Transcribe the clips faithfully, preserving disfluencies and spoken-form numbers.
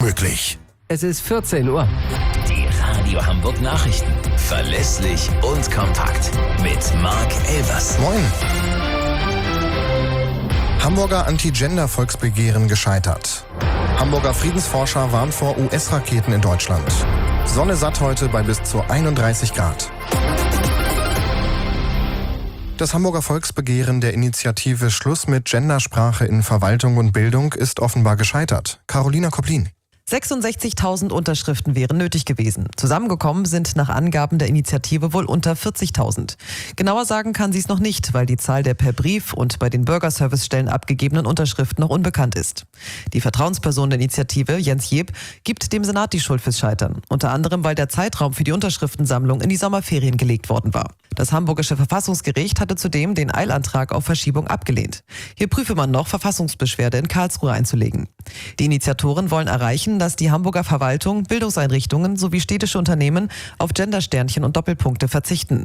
möglich. Es ist vierzehn Uhr. Die Radio Hamburg Nachrichten. Verlässlich und kompakt. Mit Marc Elvers. Moin. Hamburger Anti-Gender-Volksbegehren gescheitert. Hamburger Friedensforscher warnt vor U S-Raketen in Deutschland. Sonne satt heute bei bis zu einunddreißig Grad. Das Hamburger Volksbegehren der Initiative Schluss mit Gendersprache in Verwaltung und Bildung ist offenbar gescheitert. Carolina Koplin. sechsundsechzigtausend Unterschriften wären nötig gewesen. Zusammengekommen sind nach Angaben der Initiative wohl unter vierzigtausend. Genauer sagen kann sie es noch nicht, weil die Zahl der per Brief und bei den Bürgerservicestellen abgegebenen Unterschriften noch unbekannt ist. Die Vertrauensperson der Initiative, Jens Jeb, gibt dem Senat die Schuld fürs Scheitern. Unter anderem, weil der Zeitraum für die Unterschriftensammlung in die Sommerferien gelegt worden war. Das Hamburgische Verfassungsgericht hatte zudem den Eilantrag auf Verschiebung abgelehnt. Hier prüfe man noch, Verfassungsbeschwerde in Karlsruhe einzulegen. Die Initiatoren wollen erreichen, dass die Hamburger Verwaltung, Bildungseinrichtungen sowie städtische Unternehmen auf Gendersternchen und Doppelpunkte verzichten.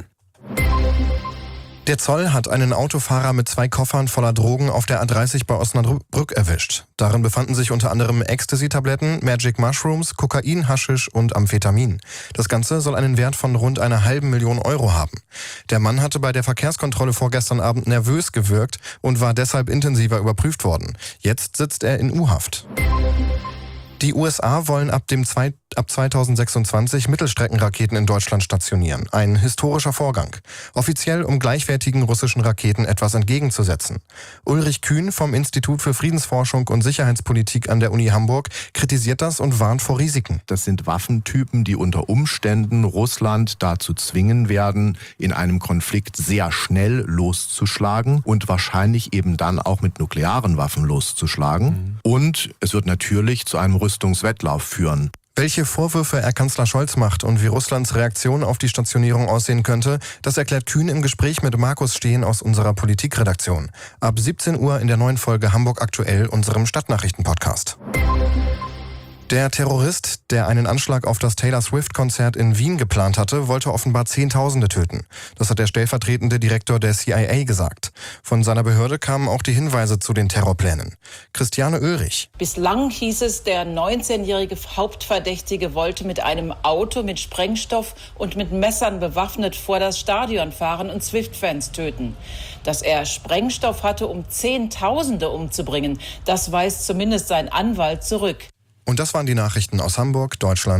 Der Zoll hat einen Autofahrer mit zwei Koffern voller Drogen auf der A dreißig bei Osnabrück erwischt. Darin befanden sich unter anderem Ecstasy-Tabletten, Magic Mushrooms, Kokain, Haschisch und Amphetamin. Das Ganze soll einen Wert von rund einer halben Million Euro haben. Der Mann hatte bei der Verkehrskontrolle vorgestern Abend nervös gewirkt und war deshalb intensiver überprüft worden. Jetzt sitzt er in U-Haft. Die U S A wollen ab dem zwei, ab zweitausendsechsundzwanzig Mittelstreckenraketen in Deutschland stationieren. Ein historischer Vorgang. Offiziell, um gleichwertigen russischen Raketen etwas entgegenzusetzen. Ulrich Kühn vom Institut für Friedensforschung und Sicherheitspolitik an der Uni Hamburg kritisiert das und warnt vor Risiken. Das sind Waffentypen, die unter Umständen Russland dazu zwingen werden, in einem Konflikt sehr schnell loszuschlagen und wahrscheinlich eben dann auch mit nuklearen Waffen loszuschlagen. Mhm. Und es wird natürlich zu einem Rüstungswettlauf führen. Welche Vorwürfe er Kanzler Scholz macht und wie Russlands Reaktion auf die Stationierung aussehen könnte, das erklärt Kühn im Gespräch mit Markus Steen aus unserer Politikredaktion. Ab siebzehn Uhr in der neuen Folge Hamburg aktuell, unserem Stadtnachrichten-Podcast. Der Terrorist, der einen Anschlag auf das Taylor Swift-Konzert in Wien geplant hatte, wollte offenbar Zehntausende töten. Das hat der stellvertretende Direktor der C I A gesagt. Von seiner Behörde kamen auch die Hinweise zu den Terrorplänen. Christiane Oehrich. Bislang hieß es, der neunzehnjährige Hauptverdächtige wollte mit einem Auto mit Sprengstoff und mit Messern bewaffnet vor das Stadion fahren und Swift-Fans töten. Dass er Sprengstoff hatte, um Zehntausende umzubringen, das weist zumindest sein Anwalt zurück. Und das waren die Nachrichten aus Hamburg, Deutschland.